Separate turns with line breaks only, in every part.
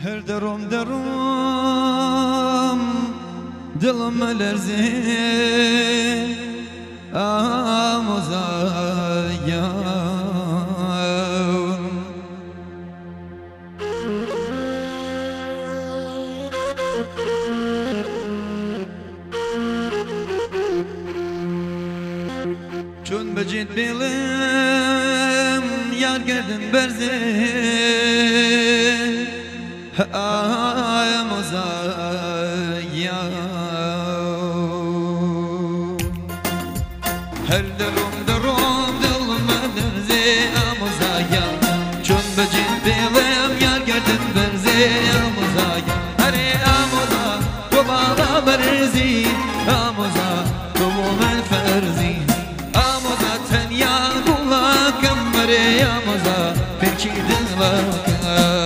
هر درم دلم ملرزه آموزایا چون بجید بیلم یار گردن برزه آموزایا هر درم دلم ملرزه آموزایا چون بجید بیلم یار گردن برزه آموزایا هره آموزا تو بالا برزی آموزا تو من فرزی آموزا تنیا بولاکم مره آموزا پرچی دلاکم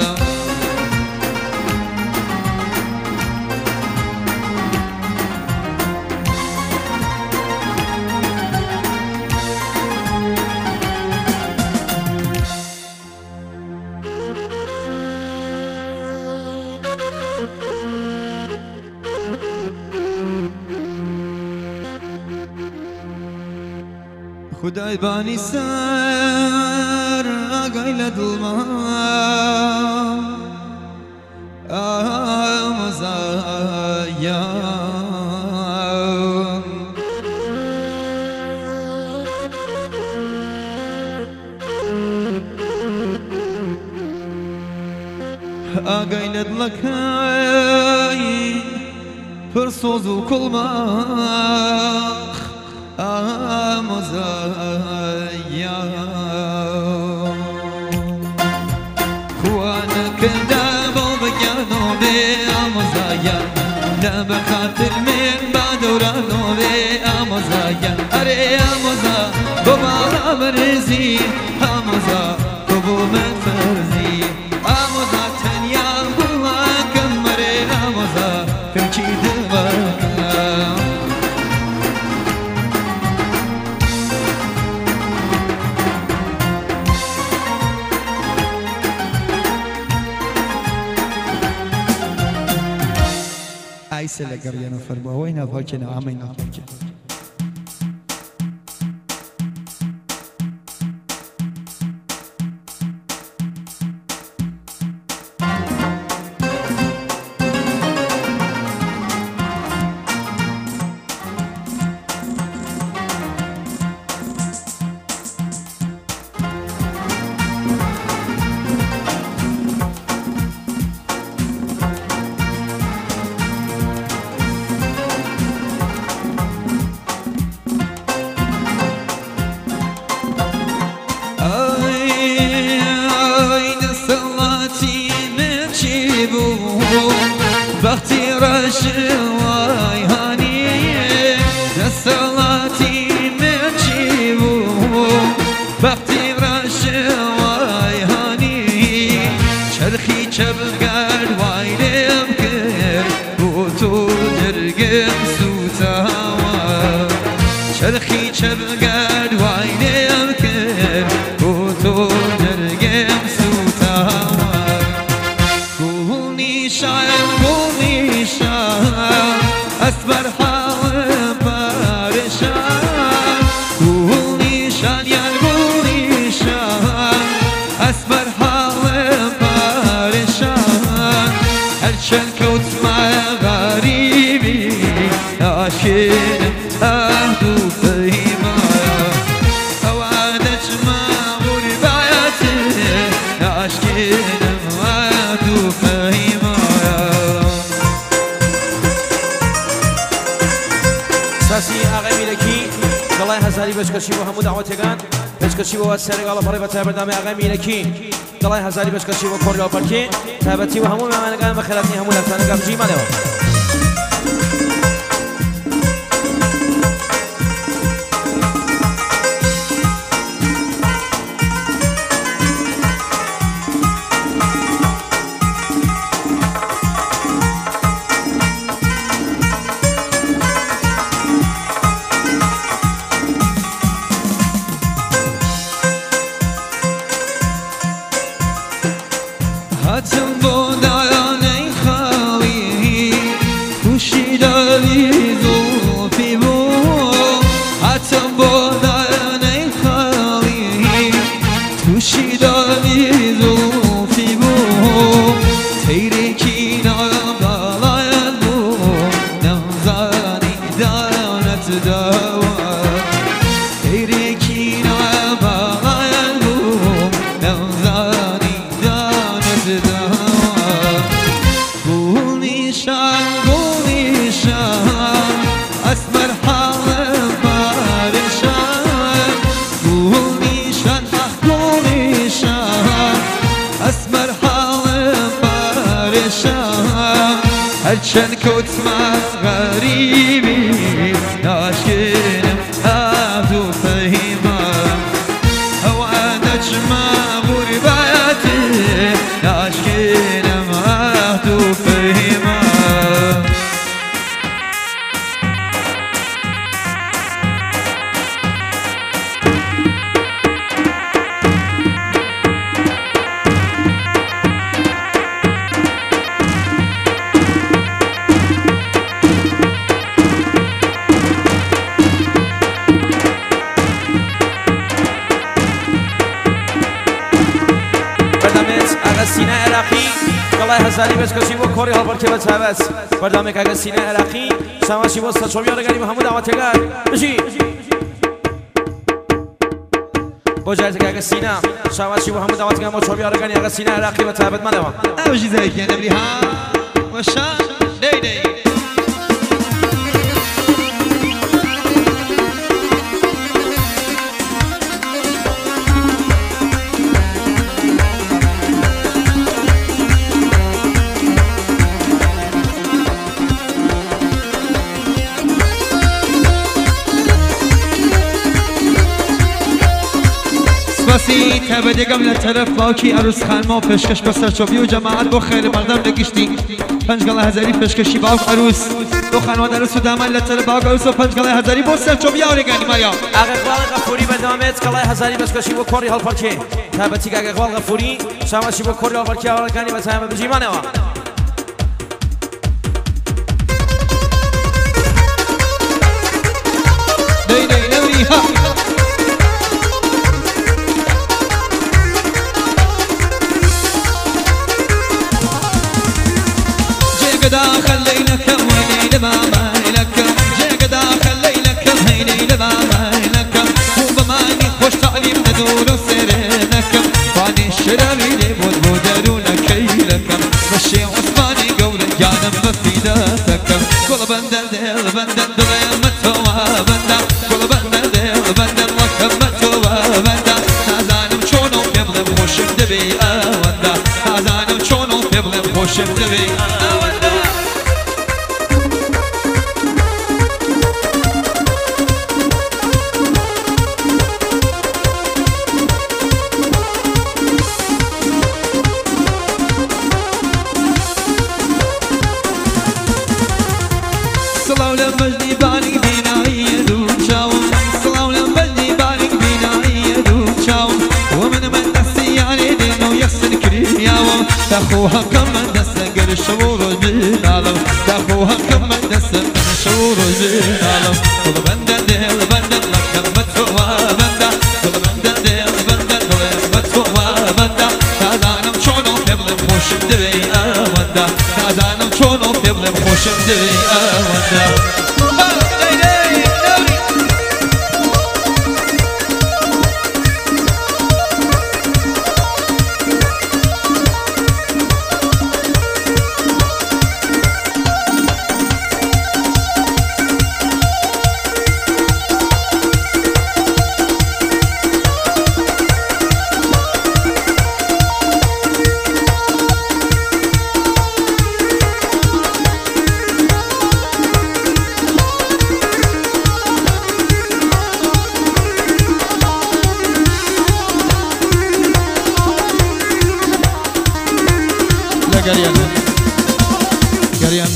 خدای بانی سر آگایل دلما آموزایا آگایل دلکای پر سوزو کلما آموزایا خوانا کردم بگیانو به آموزایا نبا خاطر من بادورانو به آموزایا اره آموزا تو بالا برزی آموزا تو بو من فرزی آموزا تنیا بولاکم مره آموزا کمچی دواکم عیسی لگریانو فرما و اینا پاکه نه همه اینا پاکه وقتی رشوای هانیه دستالاتی مرچی بود وقتی رشوای هانی چرخی چبگرد وایلم کرد بو تو درگم سوتاوا چرخی چبگرد وایلم کرد بو تو درگم سوتاوا گونی شاید اسبر حال پرشان گونی شان یار گونی شان اسبر حال پرشان هرچند کوت ما غریبی عاشق اهدو فهیما اوادش ما غربایت عاشق اهدو فهیما ساسی آقای میلکی دلای هزاری بشکشی و همو دعوتگان بشکشی و سرگال پاره و تبردام آقای میلکی دلای هزاری بشکشی و کوریا پرکی تبتی و همو ممنگان بخیراتی همو لطفانگام جی مالیو Hatım bu dayan
هرچند کتمت غریبی ناشکنم عبدو فهیمم هوا نجمع غربتی ناشکنم عبدو فهیمم
سینه عراقی کلای هزاری بسکشی و کوری ها برکه بس هوس بردامه که سینه عراقی شماشی و سچوبی آرگانی محمود دعوتگر بشی بجایز که سینه شماشی و محمود دعوتگر مچوبی آرگانی سینه عراقی و تعبد من دوام
اوجی زیکی نبری ها وشان دی دی بسی تبدی قبل طرف باکی عروس خانما پشکش بسر چوبی و جماعت با خیر مقدم نگشتی 5000 پشکشی باک عروس دو خانواده عروس و دامن لطر باک عروس و 5000 با سر چوبی آرگانی مایا
اقبال غفوری به دامت کلای هزاری بسکشی و کوری حال پرچه تبتی که اقبال غفوری شماشی و کوری حال پرچه آرگانی و تعبد بجی من دوام
دی دی نوری ها داخل ليلك ويني لما لك جاك داخل ليلك ويني لما لك وبماني خوش تعليم ندور سرنك فاني الشرابي لي بودرونك كيلك مشي عثماني قولك جانم بفيدتك كل بندر دل بندر دل متوا بندر كل بندر دل بندر لك متوا بندر هزانم شونو بيبغم خوشم دبي اوندا هزانم شونو بيبغم خوشم دبي اوندا تخوها كم دسقر شعور جنالم تخوها كم دسقر شعور جنالم كل بندر دل بندر لك متوا بندر كل بندر دل بندر لك متوا بندر تازانم شونو ببلم خوشم دوي اوندا تازانم شونو ببلم خوشم دوي اوندا Garian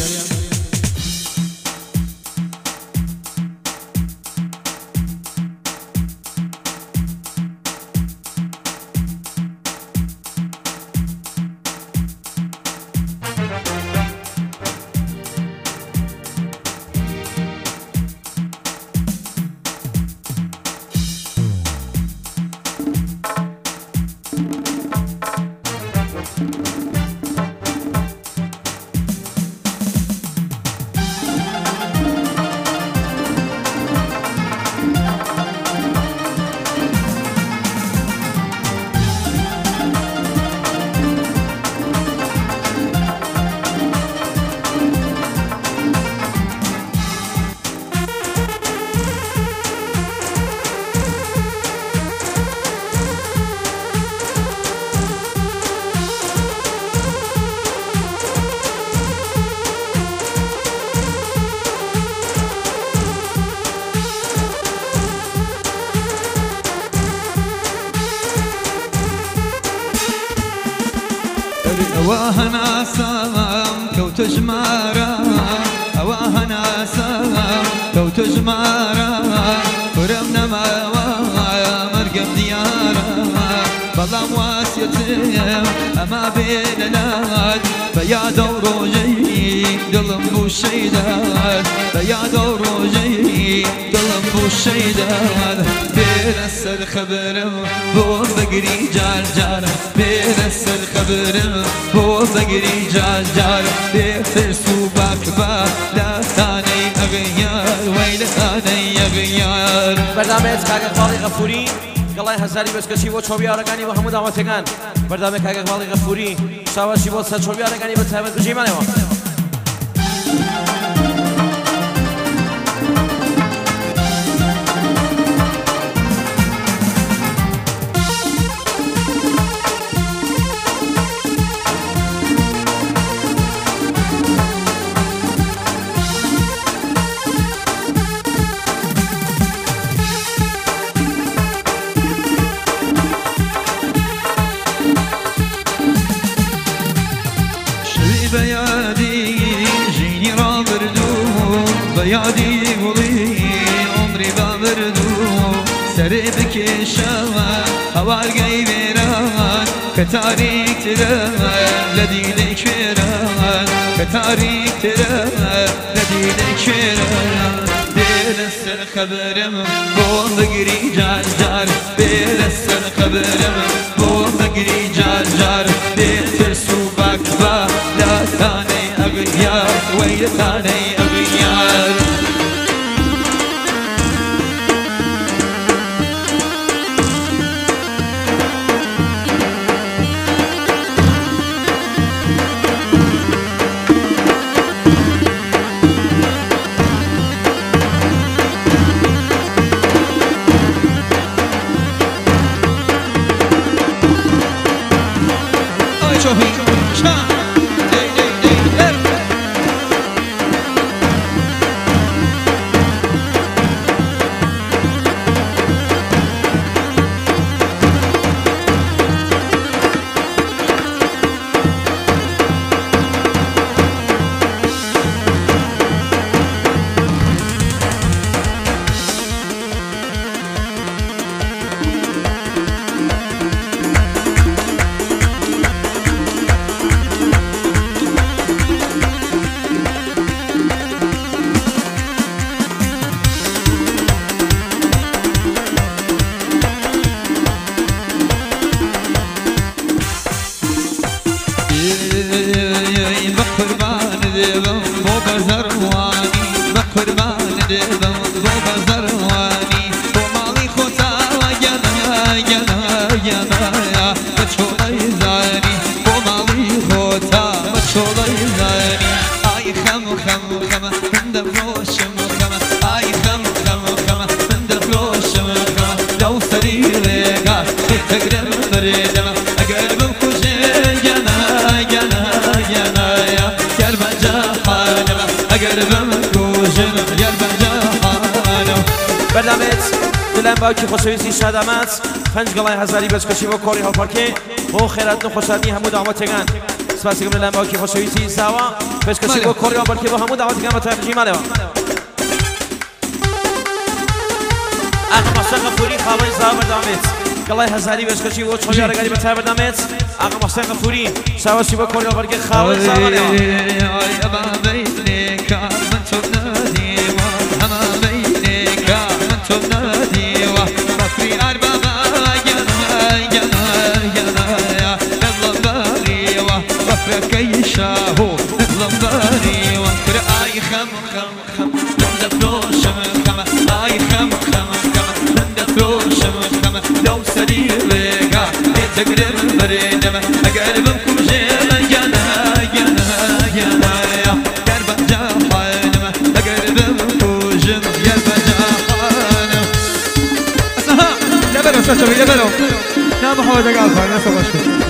أواها ناسام كوت جمارا أواها ناسام كوت جمارا ورمنا ما مرقم ديارا بلام واسيتم أما بينات بيا دور جي دلم بو شيدات بيا دور جي دلم بو شيدات بيرس الخبرم بو بقري جار جار بيرس الخبرم بو بقري جار جار بيفرسو باكبا لا ثاني أغيار ويل ثاني أغيار
برنامج كاغ اقبال غفوري قلای هزاری بسکشی و چوبی آرگانی و همون دعوتگان برنامه کاغ اقبال غفوری شواشی و سر چوبی آرگانی به تهمت بجیمانه و
بيادي جيني رابردو بيادي قولي عمري بابردو سري بكشاوة هوا القيبيران كتاريك تران لدينك فيران كتاريك تران لدينك فيران بيرس الخبرم بو بقري جار جار بيرس الخبرم بو بقري جار جار بيترسو باكبا لا ثاني أغيار ويل ثاني أغيار
برنامج دلم باوکی خوشویستی شادامت پنج گلای هزاری بچکشی و کوری هالپارکی و خیرات و خوشحالی همو دعوتگان سپاسی دلم باوکی خوشویستی ساوا بچکشی و کوری هالپارکی و همو دعوتگان با تبریک ماله آقا محسن غفوری خوابای زاوا برنامج گلای هزاری بچکشی و چوبی آرگانی با تبریک برنامج آقا محسن غفوری سواشی و کوری هالپارکی خوابای زاوا
كي شاهو نظلم باري وانكر اي خم خم خم ندفلوش خم اي خم خم خم ندفلوش خم لو سرير لقا يتقرب بريدم اقربكم جيما جانا جانا جانا يا قرب جاحانم اقربكم جيم يا بجاحانم اسها لبلو سشبي لبلو نام حوالي قالفا ناس وغشكو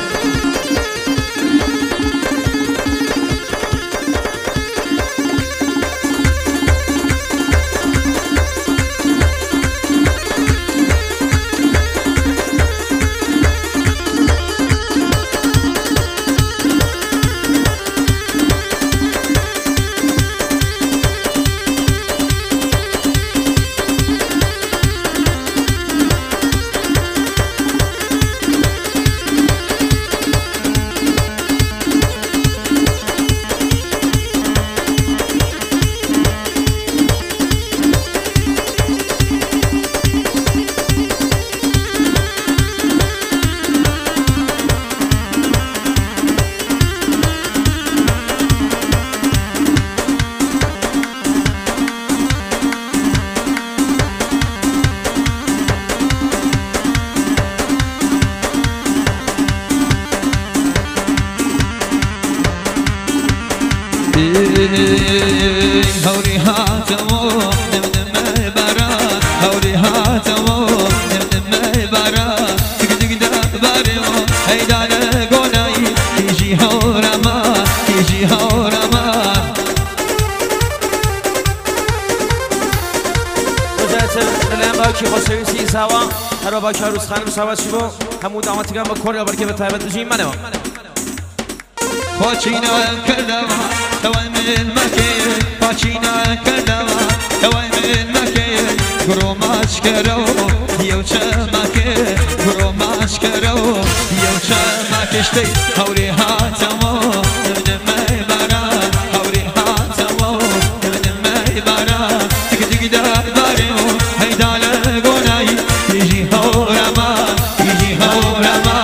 هوري هاتمو نمنم برا هوري هاتمو نمنم برا تقدق دبرمو هيدان قوناي تيجي هورما تيجي هورما
الان باکی خسروی سی سوا هر باکی روز خانم سوا شیبو همون داماتیگان با کوریا برکه به تایبت بجیم منه
پاچینا کردم توای من مکی پاچینا کردم توای من مکی گرو ماچ کرو دیو چمکی گرو ماچ کرو دیو چمکشتی هوری هاتمو نمنم برا هوری هاتمو نمنم برا تک دبرمو هیدال گونای تیجی هورما تیجی هورما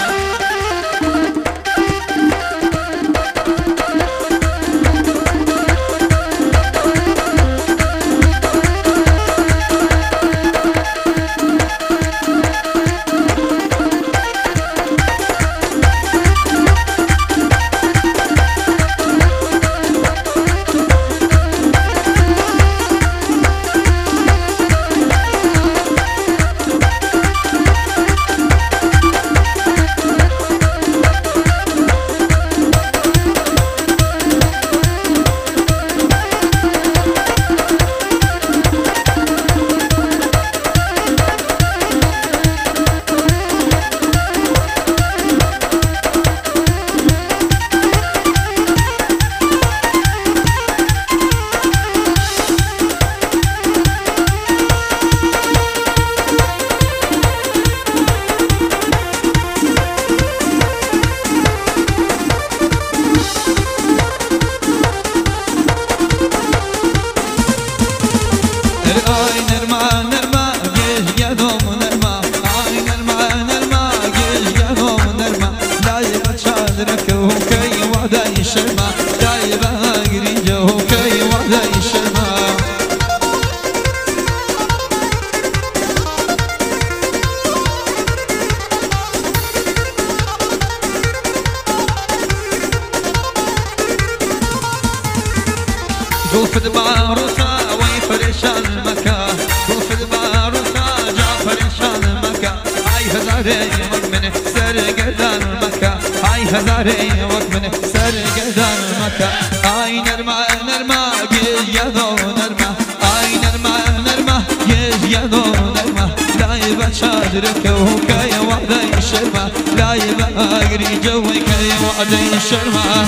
زوف الباروسا ويفرشان المكا زوف الباروسا جا فرشان المكا هاي هزاري وقمن سرقدان المكا هاي هزاري وقمن سرقدان المكا هاي نرمى نرمى يدو نرمى هاي نرمى نرمى يدو نرمى لا يبقى شادرك وكاي وعدي الشرمى لا يبقى اقري جوي كاي وعدي الشرمى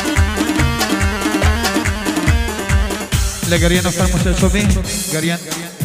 Le Garian فرموش شوفين Garian